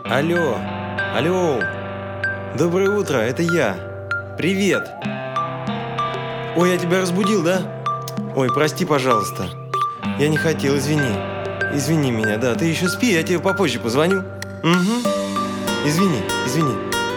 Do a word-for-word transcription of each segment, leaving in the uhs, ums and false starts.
Алло, алло, доброе утро, это я. Привет. Ой, я тебя разбудил, да? Ой, прости, пожалуйста. Я не хотел, извини. Извини меня, да. Ты еще спи, я тебе попозже позвоню. Угу. Извини, извини.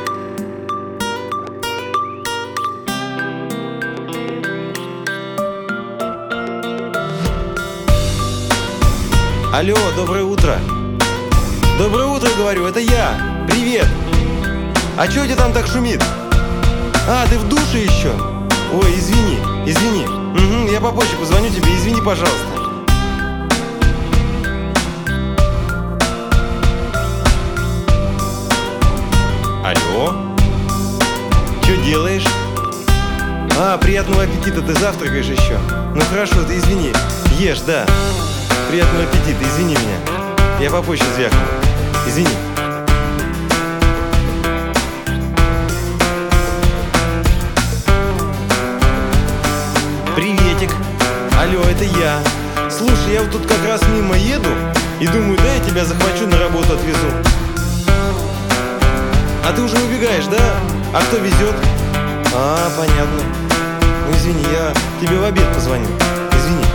Алло, доброе утро. Доброе утро, говорю, это я. Привет. А чё у тебя там так шумит? А, ты в душе еще? Ой, извини, извини. Угу, я попозже позвоню тебе, извини, пожалуйста. Алло? Чё делаешь? А, приятного аппетита, ты завтракаешь еще? Ну хорошо, ты извини. Ешь, да. Приятного аппетита, извини меня. Я попозже звякну. Извини. Приветик. Алло, это я. Слушай, я вот тут как раз мимо еду и думаю, да, я тебя захвачу, на работу отвезу. А ты уже убегаешь, да? А кто везет? А, понятно. Ну извини, я тебе в обед позвоню. Извини.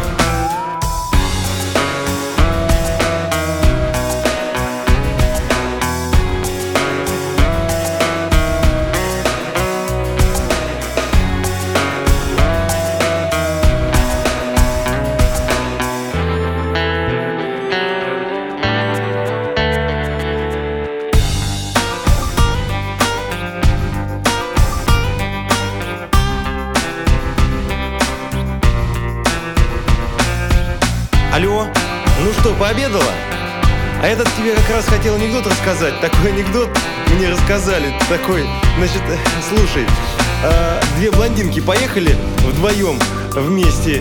Алло, ну что, пообедала? А этот тебе как раз хотел анекдот рассказать. Такой анекдот мне рассказали. Такой, значит, слушай, а, две блондинки поехали вдвоем вместе.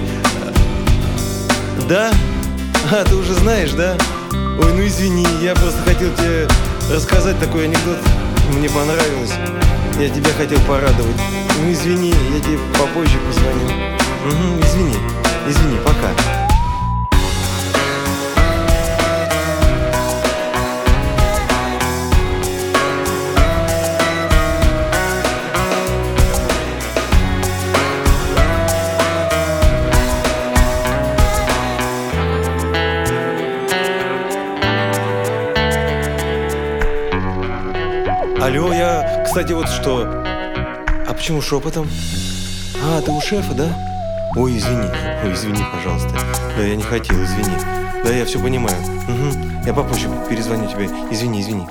Да? А, ты уже знаешь, да? Ой, ну извини, я просто хотел тебе рассказать такой анекдот. Мне понравилось. Я тебя хотел порадовать. Ну извини, я тебе попозже позвоню. Угу, извини, извини, пока. Алло, я, кстати, вот что. А почему шепотом? А, ты у шефа, да? Ой, извини, ой, извини, пожалуйста. Да, я не хотел, извини. Да, я все понимаю. Угу. Я попозже перезвоню тебе. Извини, извини.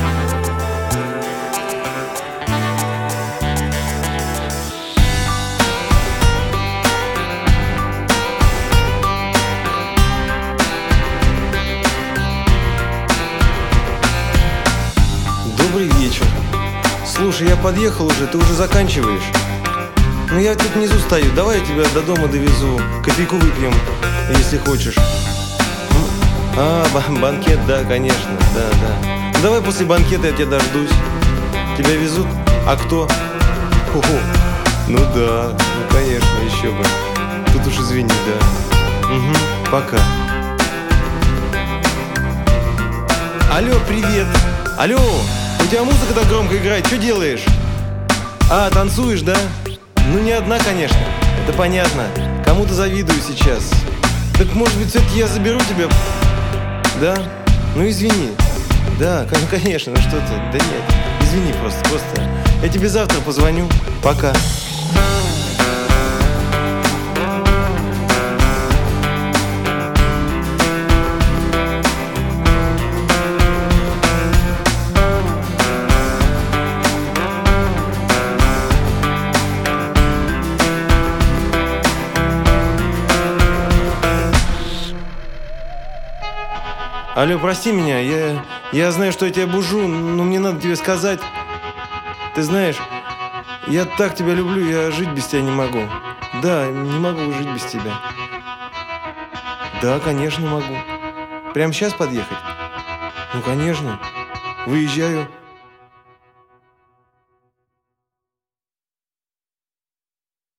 Добрый вечер. Слушай, я подъехал уже, ты уже заканчиваешь? Ну я тут внизу стою, давай я тебя до дома довезу. Кофейку выпьем, если хочешь. А, банкет, да, конечно, да, да. Ну, давай после банкета я тебя дождусь. Тебя везут? А кто? Ого. Ну да, ну конечно, еще бы. Тут уж извини, да. Угу, пока. Алло, привет. Алло. У тебя музыка так громко играет, что делаешь? А, танцуешь, да? Ну не одна, конечно, это понятно. Кому-то завидую сейчас. Так может быть все-таки я заберу тебя? Да? Ну извини. Да, конечно, ну что ты? Да нет, извини просто, просто. Я тебе завтра позвоню. Пока. Алло, прости меня, я, я знаю, что я тебя бужу, но мне надо тебе сказать. Ты знаешь, я так тебя люблю, я жить без тебя не могу. Да, не могу жить без тебя. Да, конечно, могу. Прямо сейчас подъехать? Ну, конечно. Выезжаю.